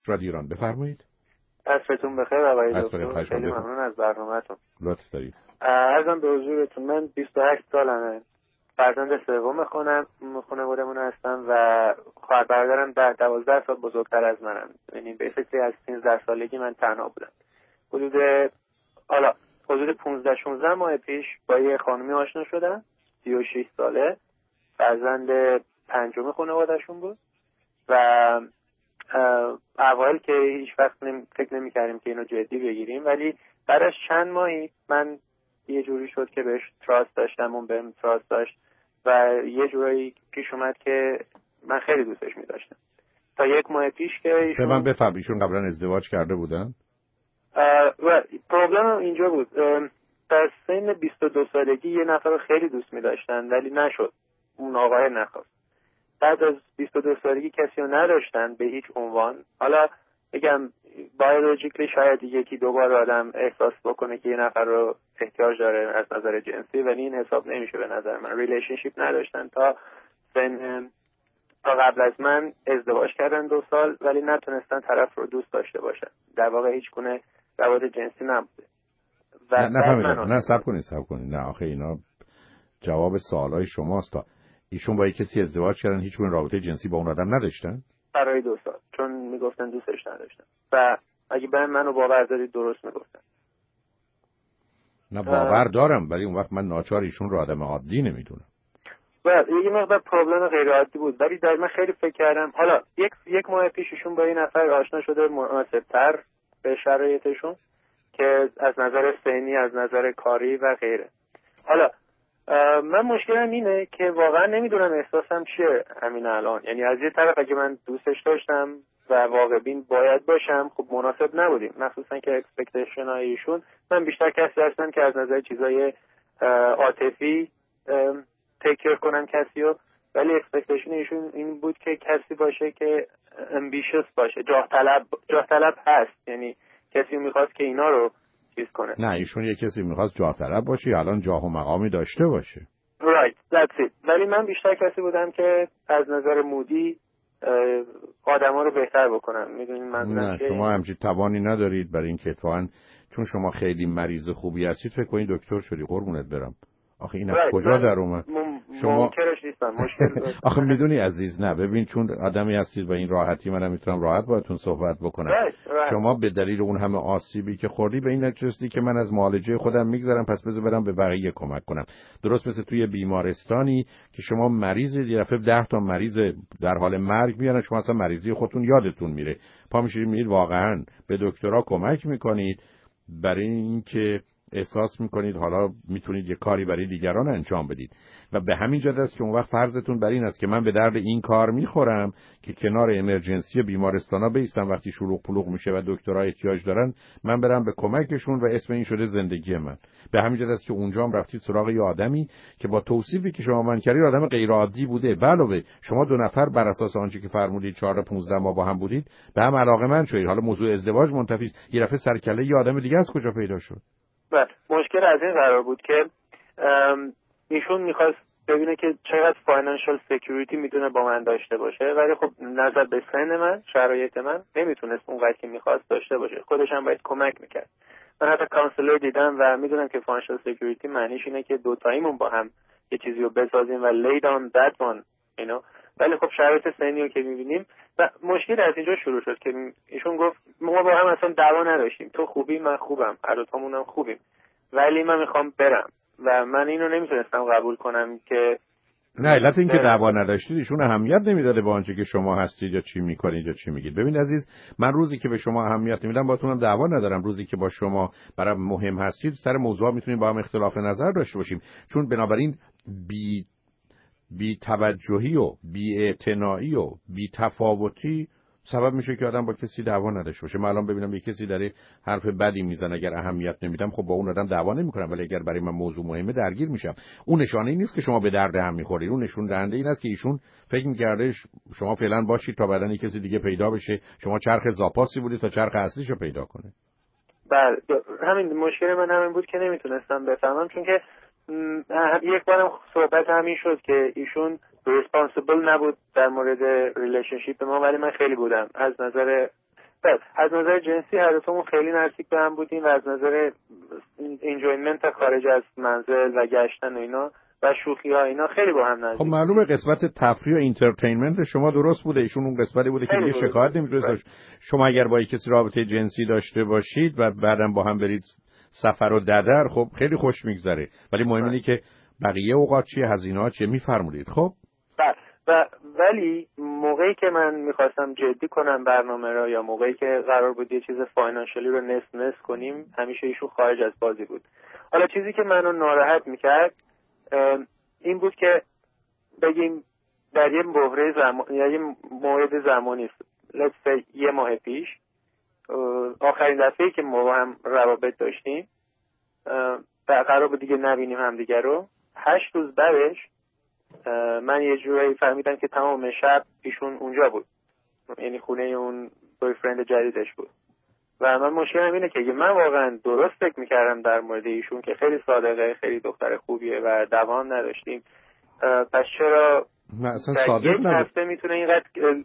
رادیو ایران. بفرمایید. عصرتون بخیر آقای دکتر. خیلی ممنون از برنامه‌تون. لطف دارید. عرضم به حضورتون من 28 سالمه. فرزند سوم خانواده‌مون هستم و خواهر برادرم 12 سال بزرگتر از منم. یعنی بیسیکلی از 13 سالگی من تنها بودم. حدود 15-16 ماه پیش با یه خانمی آشنا شدم، 36 ساله، فرزند پنجم خانواده‌شون بود و اوایل که هیچ وقت فکر نمی‌کردیم که اینو جدی بگیریم، ولی بعد از چند ماهی من یه جوری شد که بهش تراست داشتم، اون بهم تراست داشت و یه جورایی پیش اومد که من خیلی دوستش می‌داشتم. تا یک ماه پیش که ایشون قبلا ازدواج کرده بودن؟ و پروبلم اینجا بود، در سن 22 سالگی یه نفر رو خیلی دوست می‌داشتن ولی نشد، اون آقای نخواست. بعد از 22 سالگی کسی رو نداشتن به هیچ عنوان. حالا بگم بیولوژیکلی شاید یکی دو بار آدم احساس بکنه که یه نفر رو احتیاج داره از نظر جنسی، ولی این حساب نمیشه به نظر من. ریلیشنشیپ نداشتن تا قبل از من ازدواج کردن 2 سال ولی نتونستن طرف رو دوست داشته باشن. در واقع هیچ گونه روابط جنسی نبوده. نه صبر کنید. نه آخه اینا جواب سوالای شماست. تا ایشون با کسی ازدواج کردن هیچ گونه رابطه جنسی با اون آدم نداشتن؟ برای 2 سال، چون میگفتن دوستش نداشتن و اگه منو باور دارید درست میگفتن. نه باور دارم، ولی اون وقت من ناچار ایشون رو آدم عادی نمیدونم. یه مقدار پروبلم غیر عادی بود، ولی در من خیلی فکر کردم. حالا یک ماه پیش ایشون با این نفر آشنا شده مناسب‌تر به شرایطشون که از نظر سنی، از نظر کاری و غیره. حالا من مشکلم اینه که واقعا نمیدونم احساسم چیه همین الان. یعنی از یه طرف اگه من دوستش داشتم و واقع بین باید باشم، خب مناسب نبودیم، مخصوصا که اکسپکتیشن های ایشون، من بیشتر کسی هستم که از نظر چیزای عاطفی تیکر کنم کسیو، ولی اکسپکتیشن ایشون این بود که کسی باشه که امبیشس باشه، جاه طلب هست، یعنی کسی میخواست که اینا رو چیز کنه. نه ایشون یه کسی میخواست جاه طلب باشه، الان جاه و مقامی داشته باشه. Right, that's it. ولی من بیشتر کسی بودم که از نظر مودی آدما رو بهتر بکنم. میدونین منظورم نه شما همچین توانی ندارید، برای اینکه اتفاقاً چون شما خیلی مریض خوبی هستید فکر کنید دکتر شدی، قربونت برم. آخه این از کجا در اومد؟ شما منکرش نیستم، مشکل آخه میدونی عزیز، نه ببین، چون آدمی هستید با این راحتی منم میتونم راحت باهاتون صحبت بکنم. شما به دلیل اون همه آسیبی که خوردی به این نتیجه رسیدی که من از معالجه خودم میگذرم، پس بذار برم به بقیه کمک کنم. درست مثل توی بیمارستانی که شما مریضید، یه دفعه 10 تا مریض در حال مرگ میارن، شما اصلا مریضی خودتون یادتون میره، پا میشید واقعا به دکترها کمک میکنید برای اینکه احساس میکنید حالا میتونید یه کاری برای دیگران انجام بدید و به همین جهت است که اون وقت فرضتون بر این است که من به درد این کار میخورم که کنار امرجنسی بیمارستانا بیستم وقتی شلوغ پلوغ میشه و دکترها احتیاج دارن، من برم به کمکشون و اسم این شده زندگی من. به همین جهت است که اونجا هم رفتید سراغ یه آدمی که با توصیفی که شما من کردید آدم غیر عادی بوده. علاوه شما 2 نفر بر اساس آنچه که فرمودید 14-15 ماه با هم بودید، به هم علاقه‌مند شدید. حالا موضوع ازدواج منتفی است، یه دفعه سرکله یه آدم دیگه از کجا پیدا شد؟ مشکل از این قرار بود که ایشون میخواست ببینه که چقدر فاینانشال سکیوریتی میتونه با من داشته باشه، ولی خب نظر به سن من، شرایط من، نمیتونست اونقدر که میخواست داشته باشه. خودش هم باید کمک میکرد. من حتی کانسلر دیدم و میدونم که فاینانشال سکیوریتی معنیش اینه که دوتاییمون با هم یه چیزی رو بسازیم و lay down that one ولی خب شرایط سنی رو که میبینیم و مشکل از اینجا شروع شد که ایشون گفت ما با هم اصلا دعوا نداشتیم، تو خوبی من خوبم، هر دو تامون هم خوبیم، ولی من میخوام برم و من اینو نمیتونستم قبول کنم که نه علت این که دعوا نداشتید ایشون اهمیت نمیداده با آنچه که شما هستید یا چی میکنید یا چی میگید. ببین عزیز، من روزی که به شما اهمیت نمیدم باهاتونم دعوا ندارم، روزی که با شما برام مهم هستید سر موضوع میتونیم با هم اختلاف نظر داشته باشیم، چون بنابراین بی توجهی و بی اعتنایی و بی تفاوتی سبب میشه که آدم با کسی دعوا نداشته باشه. من الان ببینم یه کسی داره حرف بدی میزنه، اگر اهمیت نمیدم خب با اون آدم دعوا نمیکنم، ولی اگر برای من موضوع مهمه درگیر میشم. اون نشانه ای نیست که شما به درد هم میخورید، اون نشون دهنده این است که ایشون فکر میکرده شما فعلا باشید تا بعدن کسی دیگه پیدا بشه، شما چرخ زاپاسی بودید تا چرخ اصلیشو پیدا کنه. بله همین مشکل من همین بود که نمیتونستم بفهمم، چون که یک بارم صحبت همین شد که ایشون ریسپانسیبل نبود در مورد ریلیشنشیپ ما، ولی من خیلی بودم از نظر نظر جنسی هر دوتامون خیلی نزدیک به هم بودیم و از نظر انجویمنت خارج از منزل و گشتن و اینا و شوخی ها اینا خیلی با هم نزدیک. خب معلومه قسمت تفریح و اینترتینمنت شما درست بوده، ایشون اون قسمتی بوده که دیگه شکایت نمی‌تونید داشت. شما اگر با کسی رابطه جنسی داشته باشید و بعدم با هم برید سفر و ددر، خب خیلی خوش میگذره، ولی مهم اینه که بقیه اوقات چیه، هزینه‌ها چیه، میفرمایید. خب ولی موقعی که من میخواستم جدی کنم برنامه را یا موقعی که قرار بود یه چیز فاینانشلی رو نصف کنیم، همیشه ایشون خارج از بازی بود. حالا چیزی که منو ناراحت میکرد این بود که بگیم در یه بحران زمان یا یه موعد زمانی let's say یه ماه پیش آخرین دفعه‌ای که ما هم روابط داشتیم و قرار بود دیگه نبینیم همدیگه رو، 8 روز بعدش من یه جورایی فهمیدم که تمام شب ایشون اونجا بود، یعنی خونه اون بویفرند جدیدش بود. و من مشکلم اینه که من واقعا درست فکر میکردم در مورد ایشون که خیلی صادقه، خیلی دختر خوبیه و دوام نداشتیم، پس چرا در یک هفته میتونه اینقدر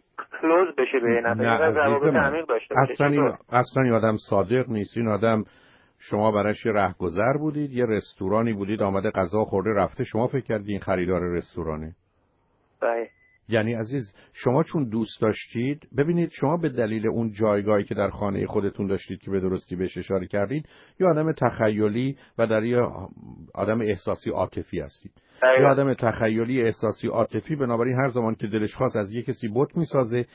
کلوز بشه به این اینقدر روابط عمیق داشته باشه؟ اصلا این آدم صادق نیست. این آدم شما براش رهگذر بودید، یه رستورانی بودید، آمده غذا خورده رفته، شما فکر کردید این خریدار رستورانه. بله. یعنی عزیز شما چون دوست داشتید، ببینید شما به دلیل اون جایگاهی که در خانه خودتون داشتید که به درستی بهش اشاره کردید، یه آدم تخیلی و در یه آدم احساسی عاطفی هستید. یه آدم تخیلی احساسی عاطفی بنابراین هر زمان که دلش خواست از یه کسی بت میسازه،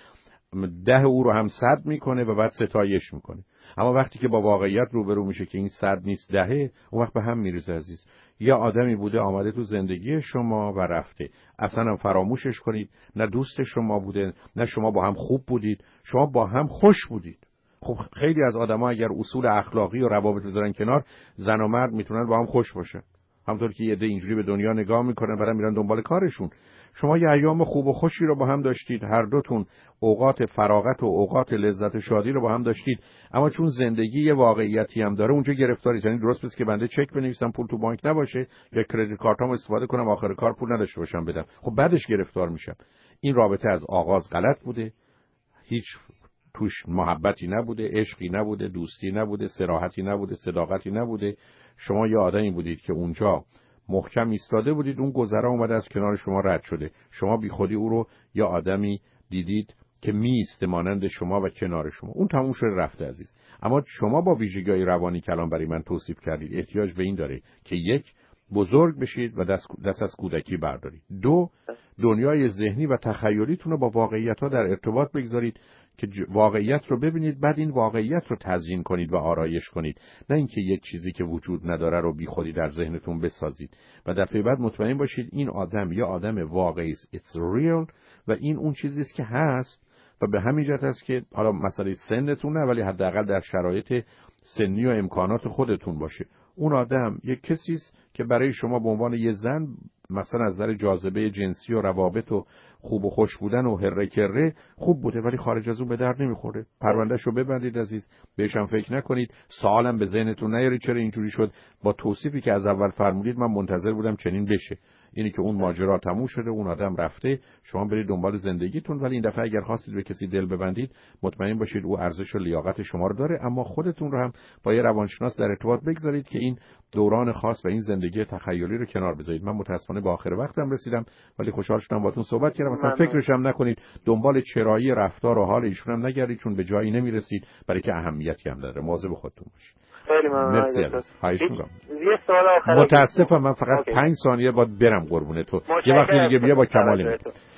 10 او رو هم 100 میکنه و بعد ستایش میکنه. اما وقتی که با واقعیت روبرو میشه که این 100 نیست 10، اون وقت به هم میریزه عزیز. یا آدمی بوده آمده تو زندگی شما و رفته، اصلا هم فراموشش کنید. نه دوست شما بوده، نه شما با هم خوب بودید، شما با هم خوش بودید. خب خیلی از آدما اگر اصول اخلاقی و روابط بذارن کنار، زن و مرد میتونن با هم خوش باشن. همونطور که یه عده اینجوری به دنیا نگاه میکنن بعد میرن دنبال کارشون. شما یه ایام خوب و خوشی رو با هم داشتید، هر دوتون اوقات فراغت و اوقات لذت و شادی رو با هم داشتید، اما چون زندگی یه واقعیتی هم داره اونجا گرفتاری. یعنی درست پس که بنده چک بنویسم پول تو بانک نباشه یا کریدیت کارتامو استفاده کنم آخر کار پول نداشته باشم بدم، خب بعدش گرفتار میشم. این رابطه از آغاز غلط بوده، هیچ توش محبتی نبوده، عشقی نبوده، دوستی نبوده، صراحتی نبوده، صداقتی نبوده. شما یه آدمی بودید که اونجا محکم ایستاده بودید، اون گذرا اومده از کنار شما رد شده، شما بی خودی او رو یا آدمی دیدید که میسته مانند شما و کنار شما. اون تموم شده رفته عزیز. اما شما با ویژگی‌های روانی که الان برای من توصیف کردید احتیاج به این داره که 1 بزرگ بشید و دست از کودکی بردارید. 2 دنیای ذهنی و تخیلیتون رو با واقعیت‌ها در ارتباط بگذارید که واقعیت رو ببینید، بعد این واقعیت رو تزیین کنید و آرایش کنید، نه اینکه یک چیزی که وجود نداره رو بیخودی در ذهنتون بسازید. و دفعه بعد مطمئن باشید این آدم یا آدم واقعی است، it's real، و این اون چیزی است که هست. و به همین جهت است که حالا مسئله سنتون نه، ولی حداقل در شرایط سنی و امکانات خودتون باشه. اون آدم یک کسی است که برای شما به عنوان یه زن مثلا از نظر جاذبه جنسی و روابط و خوب و خوش بودن و هره کره خوب بوده، ولی خارج از اون به درد نمیخوره. پروندهشو ببندید عزیز، بهش هم فکر نکنید. سوالم به ذهنتون نیارید چرا اینجوری شد. با توصیفی که از اول فرمودید من منتظر بودم چنین بشه. اینی که اون ماجرا تموم شده، اون آدم رفته، شما برید دنبال زندگیتون. ولی این دفعه اگر خواستید به کسی دل ببندید، مطمئن باشید او ارزش و لیاقت شما رو داره، اما خودتون رو هم با یه روانشناس در ارتباط بگذارید که این دوران خاص و این زندگی تخیلی رو کنار بذارید. من متاسفانه به آخر وقتم رسیدم، ولی خوشحال شدم باهاتون صحبت کردم. مثلا فکرش هم نکنید، دنبال چرایی رفتار و حال ایشون هم نگردید، چون به جایی نمیرسید، برای که اهمیتی هم داره. مواظب خودتون باشید. خیلی ممنون. خواهش می‌کنم. یه سوال آخر. متاسفم من فقط 5 ثانیه باید برم قربون تو. یه وقتی دیگه بیا با کمال.